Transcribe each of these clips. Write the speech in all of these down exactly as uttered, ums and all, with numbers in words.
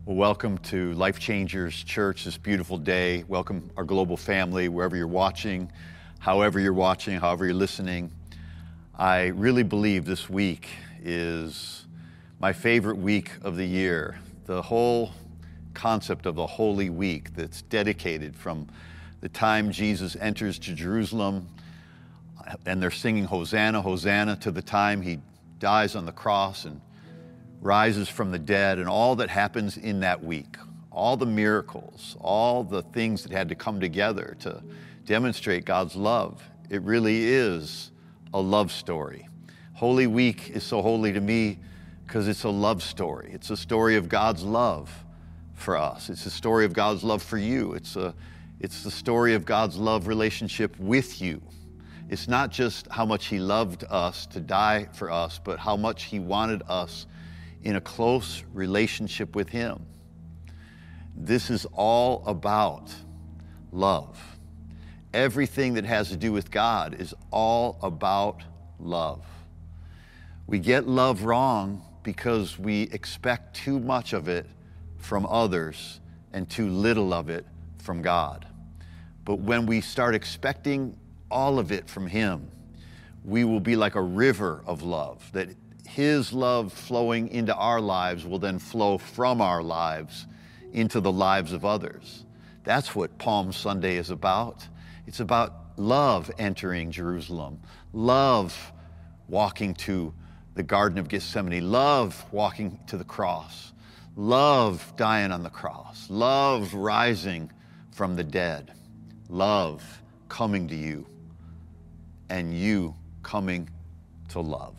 Well, welcome to Life Changers Church this beautiful day. Welcome our global family, wherever you're watching, however you're watching, however you're listening. I really believe this week is my favorite week of the year. The whole concept of the Holy Week that's dedicated from the time Jesus enters to Jerusalem and they're singing Hosanna, Hosanna, to the time he dies on the cross and rises from the dead, and all that happens in that week, all the miracles, all the things that had to come together to demonstrate God's love. It really is a love story. Holy Week is so holy to me because it's a love story. It's a story of God's love for us. It's a story of God's love for you. It's a, it's the story of God's love relationship with you. It's not just how much he loved us to die for us, but how much he wanted us in a close relationship with him. This is all about love. Everything that has to do with God is all about love. We get love wrong because we expect too much of it from others and too little of it from God. But when we start expecting all of it from him, we will be like a river of love, that his love flowing into our lives will then flow from our lives into the lives of others. That's what Palm Sunday is about. It's about love entering Jerusalem, love walking to the Garden of Gethsemane, love walking to the cross, love dying on the cross, love rising from the dead, love coming to you, and you coming to love.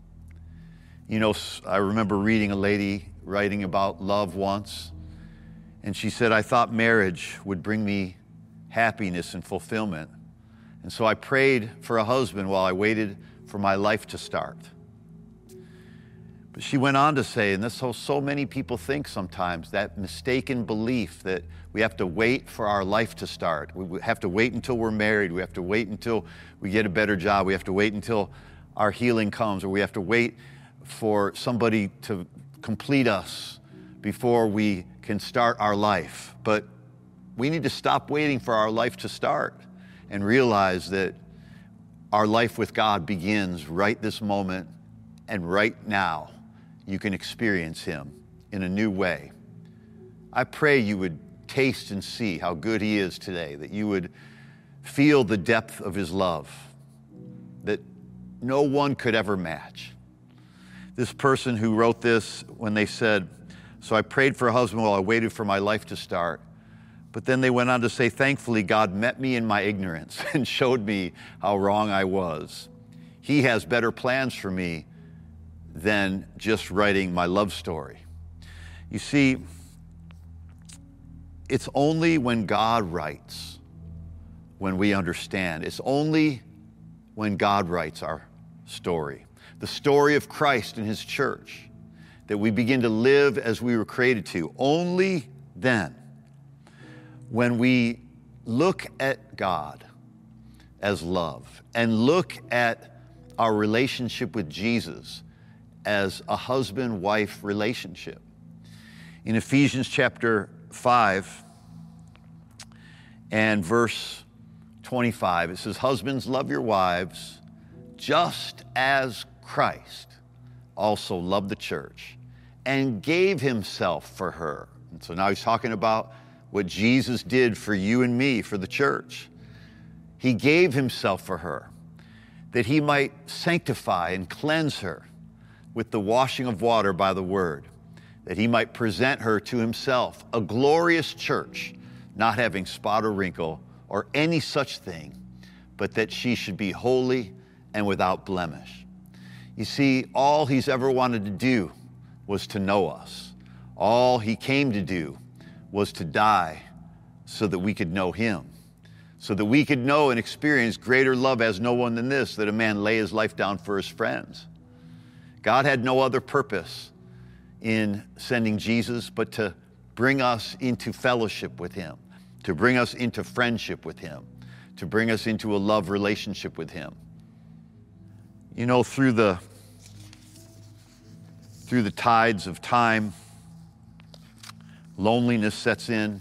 You know, I remember reading a lady writing about love once, and she said, I thought marriage would bring me happiness and fulfillment. And so I prayed for a husband while I waited for my life to start. But she went on to say, and this is how so many people think sometimes, that mistaken belief that we have to wait for our life to start. We have to wait until we're married. We have to wait until we get a better job. We have to wait until our healing comes, or we have to wait for somebody to complete us before we can start our life. But we need to stop waiting for our life to start and realize that our life with God begins right this moment, and right now you can experience him in a new way. I pray you would taste and see how good he is today, that you would feel the depth of his love that no one could ever match. This person who wrote this, when they said, so I prayed for a husband while I waited for my life to start. But then they went on to say, thankfully, God met me in my ignorance and showed me how wrong I was. He has better plans for me than just writing my love story. You see, it's only when God writes, when we understand. It's only when God writes our story, the story of Christ and his church, that we begin to live as we were created to. Only then, when we look at God as love and look at our relationship with Jesus as a husband-wife relationship. In Ephesians chapter five and verse twenty-five, it says, husbands, love your wives just as Christ also loved the church and gave himself for her. And so now he's talking about what Jesus did for you and me, for the church. He gave himself for her, that he might sanctify and cleanse her with the washing of water by the word, that he might present her to himself, a glorious church, not having spot or wrinkle or any such thing, but that she should be holy and without blemish. You see, all he's ever wanted to do was to know us. All he came to do was to die so that we could know him, so that we could know and experience greater love as no one than this, that a man lay his life down for his friends. God had no other purpose in sending Jesus but to bring us into fellowship with him, to bring us into friendship with him, to bring us into a love relationship with him. You know, through the through the tides of time, Loneliness sets in.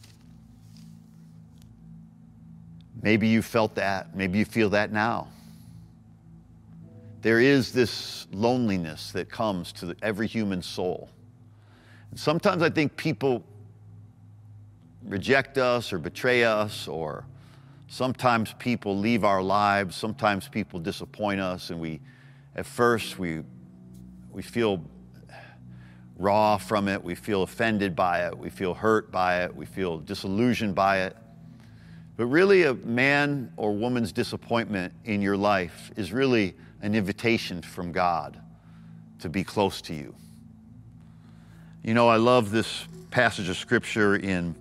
Maybe you felt that. Maybe you feel that now. There is this loneliness that comes to every human soul. And sometimes I think people reject us or betray us, or sometimes people leave our lives. Sometimes people disappoint us, and we, at first, we, we feel raw from it. We feel offended by it. We feel hurt by it. We feel disillusioned by it. But really, a man or woman's disappointment in your life is really an invitation from God to be close to you. You know, I love this passage of Scripture in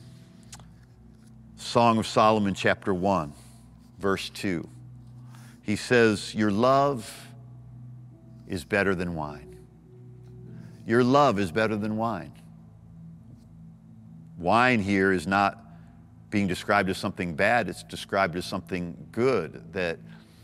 Song of Solomon, chapter one, verse two. He says, your love is better than wine. Your love is better than wine. Wine here is not being described as something bad. It's described as something good that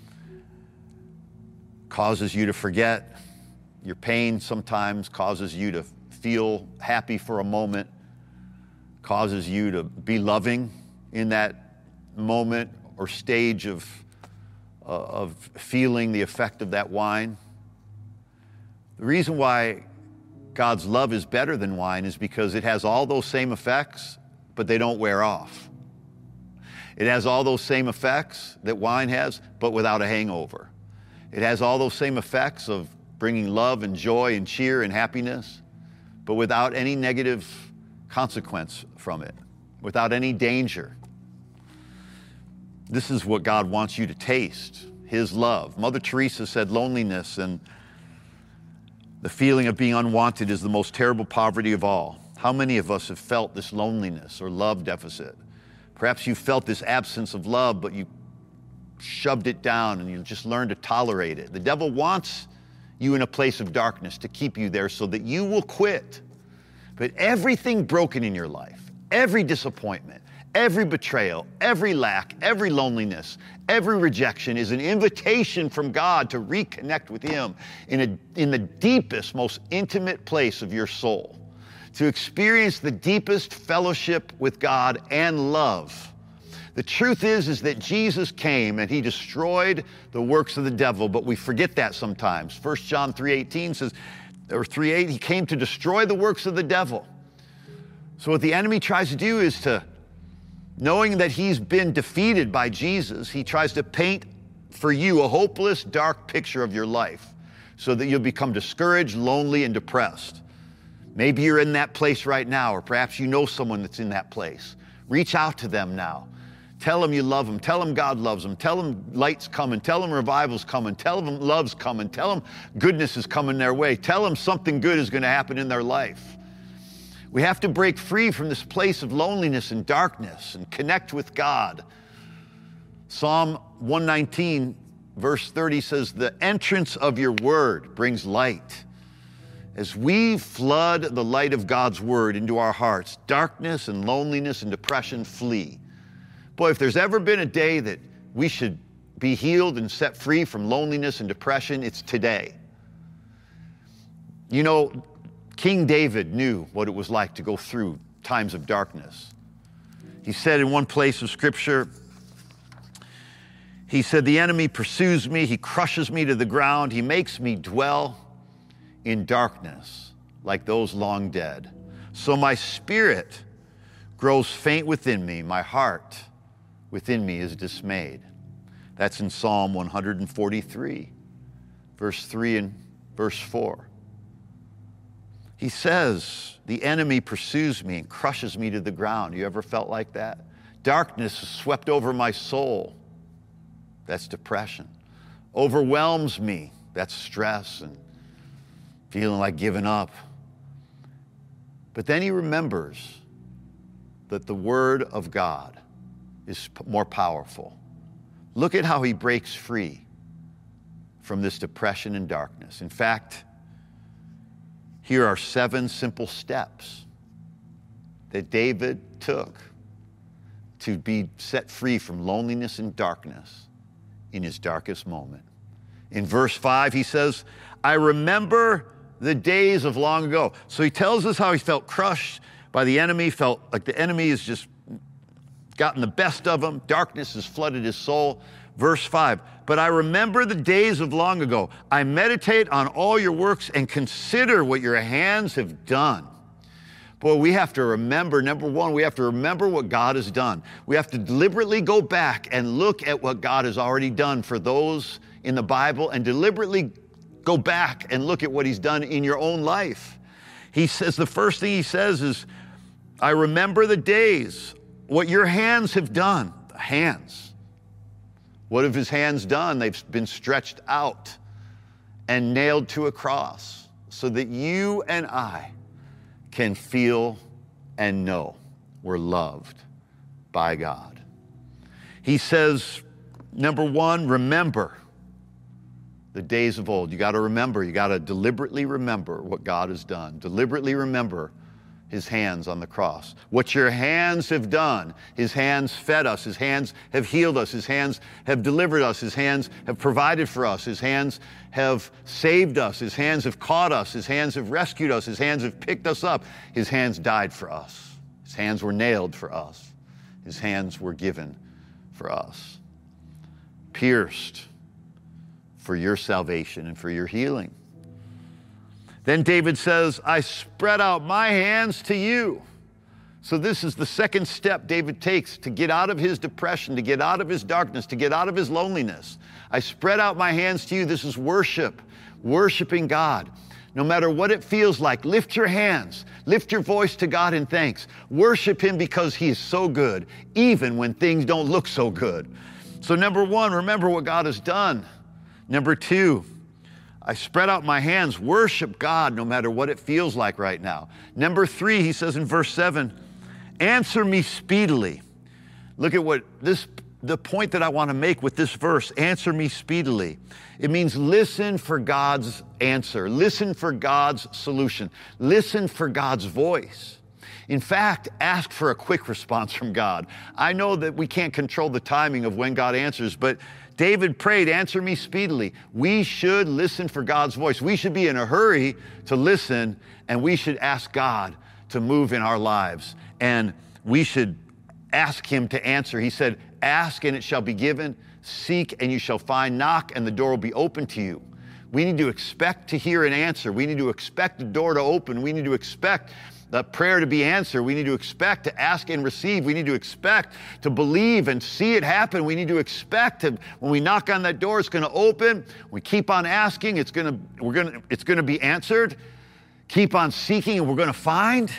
causes you to forget your pain sometimes, causes you to feel happy for a moment, causes you to be loving in that moment or stage of, uh, of feeling the effect of that wine. The reason why God's love is better than wine is because it has all those same effects, but they don't wear off. It has all those same effects that wine has, but without a hangover. It has all those same effects of bringing love and joy and cheer and happiness, but without any negative consequence from it, without any danger. This is what God wants you to taste, His love. Mother Teresa said loneliness and the feeling of being unwanted is the most terrible poverty of all. How many of us have felt this loneliness or love deficit? Perhaps you felt this absence of love, but you shoved it down and you just learned to tolerate it. The devil wants you in a place of darkness to keep you there so that you will quit. But everything broken in your life, every disappointment, every betrayal, every lack, every loneliness, every rejection is an invitation from God to reconnect with Him in, a, in the deepest, most intimate place of your soul, to experience the deepest fellowship with God and love. The truth is, is that Jesus came and He destroyed the works of the devil, but we forget that sometimes. First John three eighteen says, or three eight, He came to destroy the works of the devil. So what the enemy tries to do is to, knowing that he's been defeated by Jesus, he tries to paint for you a hopeless, dark picture of your life so that you'll become discouraged, lonely, and depressed. Maybe you're in that place right now, or perhaps you know someone that's in that place. Reach out to them now. Tell them you love them. Tell them God loves them. Tell them light's coming. Tell them revival's coming. Tell them love's coming. Tell them goodness is coming their way. Tell them something good is going to happen in their life. We have to break free from this place of loneliness and darkness and connect with God. Psalm one nineteen, verse thirty says, the entrance of your word brings light. As we flood the light of God's word into our hearts, darkness and loneliness and depression flee. Boy, if there's ever been a day that we should be healed and set free from loneliness and depression, it's today. You know, King David knew what it was like to go through times of darkness. He said in one place of Scripture, he said, the enemy pursues me, he crushes me to the ground, he makes me dwell in darkness like those long dead. So my spirit grows faint within me, my heart within me is dismayed. That's in Psalm one forty-three, verse three and verse four. He says, the enemy pursues me and crushes me to the ground. You ever felt like that? Darkness has swept over my soul. That's depression. Overwhelms me. That's stress and feeling like giving up. But then he remembers that the Word of God is more powerful. Look at how he breaks free from this depression and darkness. In fact, here are seven simple steps that David took to be set free from loneliness and darkness in his darkest moment. In verse five, he says, I remember the days of long ago. So he tells us how he felt crushed by the enemy, felt like the enemy has just gotten the best of him. Darkness has flooded his soul. Verse five, but I remember the days of long ago. I meditate on all your works and consider what your hands have done. Boy, we have to remember, number one, we have to remember what God has done. We have to deliberately go back and look at what God has already done for those in the Bible, and deliberately go back and look at what he's done in your own life. He says, the first thing he says is, I remember the days, what your hands have done. Hands. What have his hands done? They've been stretched out and nailed to a cross so that you and I can feel and know we're loved by God. He says, number one, remember the days of old. You got to remember, you got to deliberately remember what God has done. Deliberately remember his hands on the cross. What your hands have done. His hands fed us. His hands have healed us. His hands have delivered us. His hands have provided for us. His hands have saved us. His hands have caught us. His hands have rescued us. His hands have picked us up. His hands died for us. His hands were nailed for us. His hands were given for us. Pierced for your salvation and for your healing. Then David says, I spread out my hands to you. So this is the second step David takes to get out of his depression, to get out of his darkness, to get out of his loneliness. I spread out my hands to you. This is worship, worshiping God. No matter what it feels like, lift your hands, lift your voice to God in thanks. Worship him because he is so good, even when things don't look so good. So number one, remember what God has done. Number two, I spread out my hands, worship God no matter what it feels like right now. Number three, he says in verse seven, answer me speedily. Look at what this, the point that I want to make with this verse, answer me speedily. It means listen for God's answer. Listen for God's solution. Listen for God's voice. In fact, ask for a quick response from God. I know that we can't control the timing of when God answers, but David prayed, answer me speedily. We should listen for God's voice. We should be in a hurry to listen, and we should ask God to move in our lives. And we should ask him to answer. He said, ask and it shall be given. Seek and you shall find. Knock and the door will be open to you. We need to expect to hear an answer. We need to expect the door to open. We need to expect the prayer to be answered. We need to expect to ask and receive. We need to expect to believe and see it happen. We need to expect to, when we knock on that door, it's going to open. We keep on asking, it's going to, we're going to, it's going to be answered. Keep on seeking and we're going to find.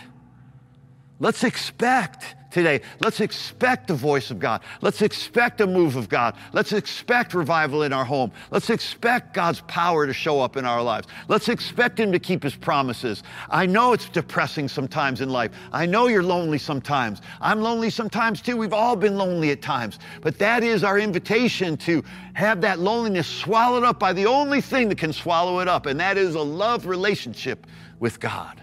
Let's expect today. Let's expect the voice of God. Let's expect a move of God. Let's expect revival in our home. Let's expect God's power to show up in our lives. Let's expect him to keep his promises. I know it's depressing sometimes in life. I know you're lonely sometimes. I'm lonely sometimes too. We've all been lonely at times. But that is our invitation to have that loneliness swallowed up by the only thing that can swallow it up, and that is a love relationship with God.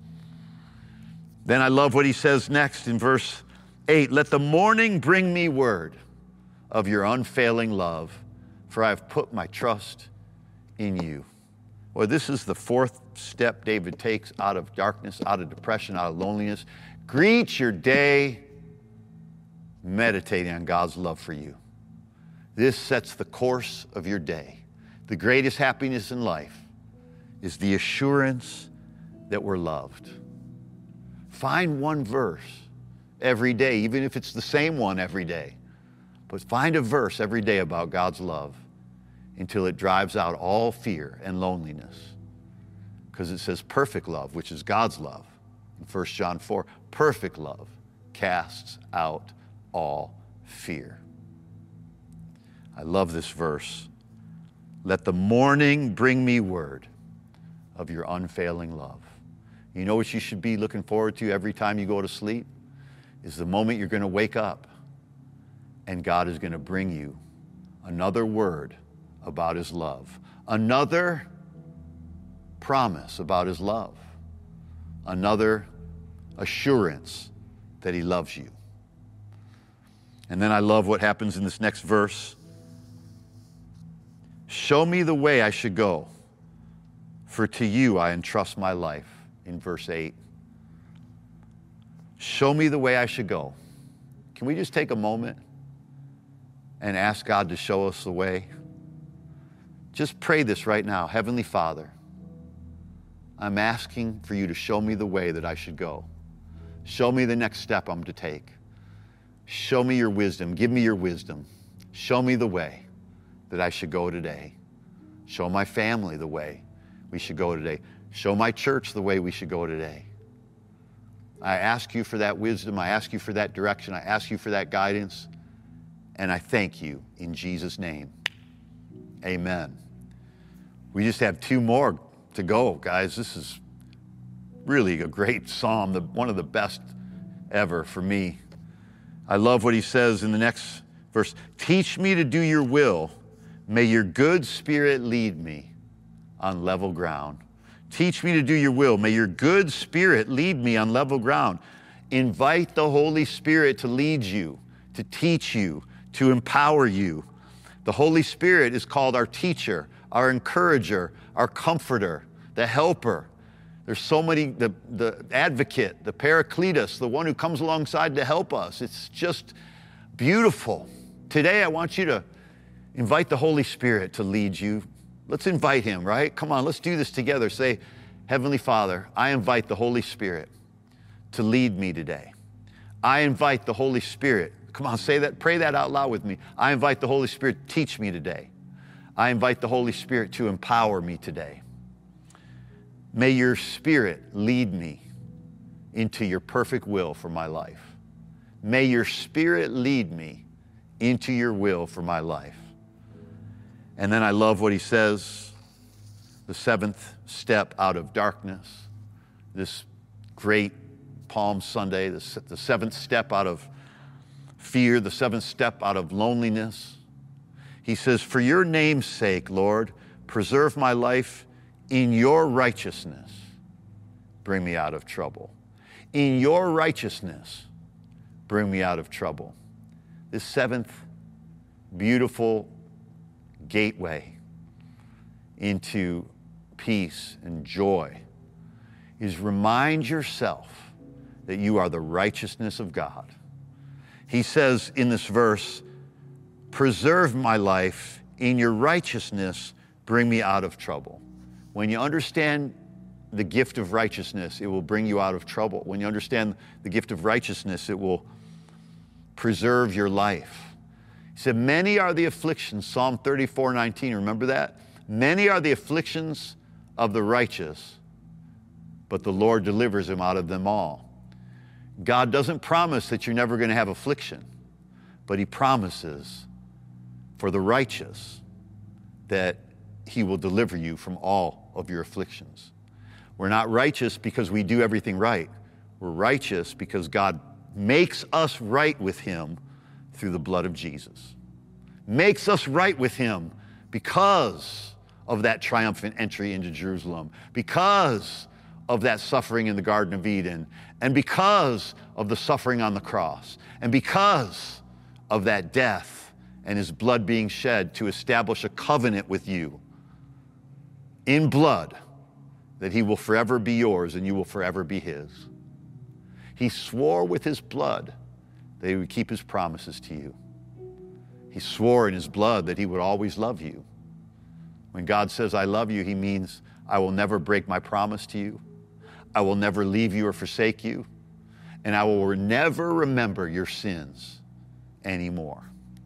Then I love what he says next in verse eight. Let the morning bring me word of your unfailing love, for I have put my trust in you. Well, this is the fourth step David takes out of darkness, out of depression, out of loneliness. Greet your day meditating on God's love for you. This sets the course of your day. The greatest happiness in life is the assurance that we're loved. Find one verse every day, even if it's the same one every day. But find a verse every day about God's love until it drives out all fear and loneliness. Because it says perfect love, which is God's love. In First John four, perfect love casts out all fear. I love this verse. Let the morning bring me word of your unfailing love. You know what you should be looking forward to every time you go to sleep? Is the moment you're going to wake up and God is going to bring you another word about his love, another promise about his love, another assurance that he loves you. And then I love what happens in this next verse. Show me the way I should go, for to you I entrust my life. In verse eight, Show me the way I should go. Can we just take a moment and ask God to show us the way? Just pray this right now. Heavenly Father, I'm asking for you to show me the way that I should go. Show me the next step I'm to take. Show me your wisdom. Give me your wisdom. Show me the way that I should go today. Show my family the way we should go today. Show my church the way we should go today. I ask you for that wisdom. I ask you for that direction. I ask you for that guidance. And I thank you in Jesus' name. Amen. We just have two more to go, guys. This is really a great psalm, the, one of the best ever for me. I love what he says in the next verse. Teach me to do your will. May your good spirit lead me on level ground. Teach me to do your will. May your good spirit lead me on level ground. Invite the Holy Spirit to lead you, to teach you, to empower you. The Holy Spirit is called our teacher, our encourager, our comforter, the helper. There's so many, the, the advocate, the paracletus, the one who comes alongside to help us. It's just beautiful. Today, I want you to invite the Holy Spirit to lead you. Let's invite him, right? Come on, let's do this together. Say, Heavenly Father, I invite the Holy Spirit to lead me today. I invite the Holy Spirit. Come on, say that, pray that out loud with me. I invite the Holy Spirit to teach me today. I invite the Holy Spirit to empower me today. May your Spirit lead me into your perfect will for my life. May your Spirit lead me into your will for my life. And then I love what he says, the seventh step out of darkness, this great Palm Sunday, the, the seventh step out of fear, the seventh step out of loneliness. He says, for your name's sake, Lord, preserve my life in your righteousness. Bring me out of trouble. In your righteousness, bring me out of trouble. This seventh beautiful gateway into peace and joy is remind yourself that you are the righteousness of God. He says in this verse, preserve my life in your righteousness, bring me out of trouble. When you understand the gift of righteousness, it will bring you out of trouble. When you understand the gift of righteousness, it will preserve your life. He said, many are the afflictions, Psalm thirty-four nineteen, remember that? Many are the afflictions of the righteous, but the Lord delivers him out of them all. God doesn't promise that you're never going to have affliction, but he promises for the righteous that he will deliver you from all of your afflictions. We're not righteous because we do everything right. We're righteous because God makes us right with him through the blood of Jesus. Makes us right with him because of that triumphant entry into Jerusalem, because of that suffering in the Garden of Eden, and because of the suffering on the cross, and because of that death and his blood being shed to establish a covenant with you in blood, that he will forever be yours and you will forever be his. He swore with his blood that he would keep his promises to you. He swore in his blood that he would always love you. When God says, I love you, he means I will never break my promise to you. I will never leave you or forsake you. And I will never remember your sins anymore.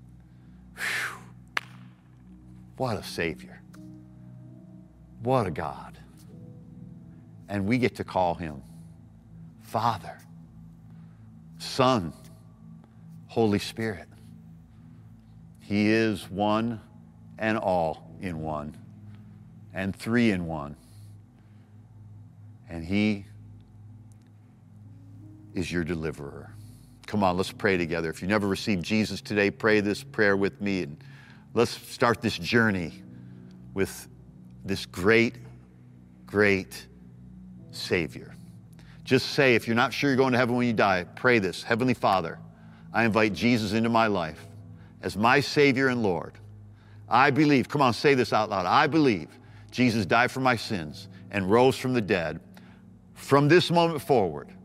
Whew. What a Savior. What a God. And we get to call him Father, Son, Holy Spirit. He is one and all in one, and three in one. And he is your deliverer. Come on, let's pray together. If you never received Jesus today, pray this prayer with me, and let's start this journey with this great, great Savior. Just say, if you're not sure you're going to heaven when you die, pray this. Heavenly Father, I invite Jesus into my life as my Savior and Lord. I believe, come on, say this out loud. I believe Jesus died for my sins and rose from the dead. From this moment forward,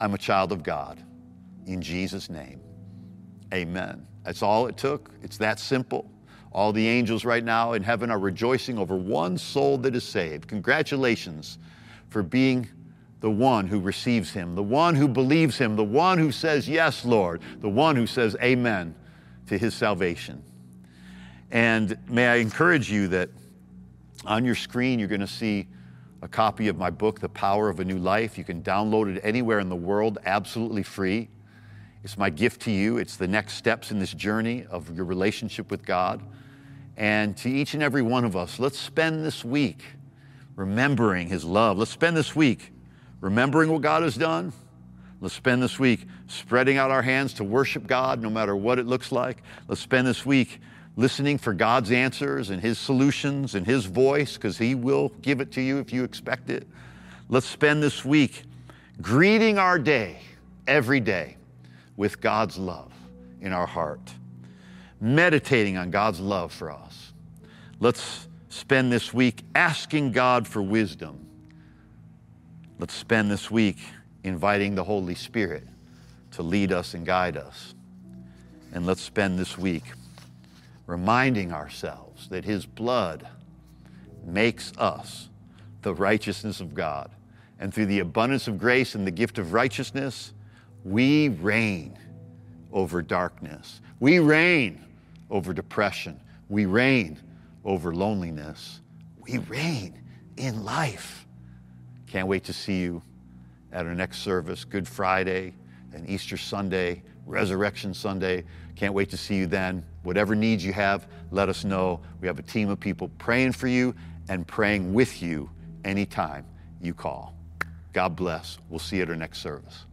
I'm a child of God. In Jesus' name, amen. That's all it took. It's that simple. All the angels right now in heaven are rejoicing over one soul that is saved. Congratulations for being the one who receives him, the one who believes him, the one who says, yes, Lord, the one who says amen to his salvation. And may I encourage you that on your screen, you're going to see a copy of my book, The Power of a New Life. You can download it anywhere in the world, absolutely free. It's my gift to you. It's the next steps in this journey of your relationship with God. And to each and every one of us, let's spend this week remembering his love. Let's spend this week remembering what God has done. Let's spend this week spreading out our hands to worship God, no matter what it looks like. Let's spend this week listening for God's answers and his solutions and his voice, because he will give it to you if you expect it. Let's spend this week greeting our day every day with God's love in our heart, meditating on God's love for us. Let's spend this week asking God for wisdom. Let's spend this week inviting the Holy Spirit to lead us and guide us. And let's spend this week reminding ourselves that his blood makes us the righteousness of God. And through the abundance of grace and the gift of righteousness, we reign over darkness. We reign over depression. We reign over loneliness. We reign in life. Can't wait to see you at our next service, Good Friday and Easter Sunday, Resurrection Sunday. Can't wait to see you then. Whatever needs you have, let us know. We have a team of people praying for you and praying with you anytime you call. God bless. We'll see you at our next service.